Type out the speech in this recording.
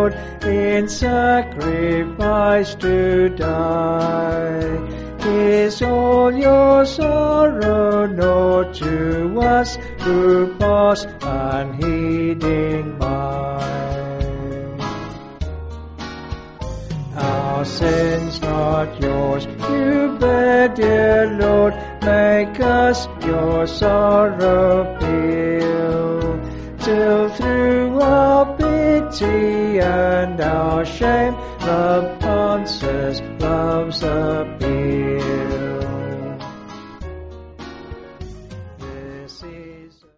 Lord, in sacrifice to die. Is all your sorrow known to us who pass unheeding by? Our sins not yours you bear, dear Lord, make us your sorrow feel, till through our pity and our shame love answers love's appeal.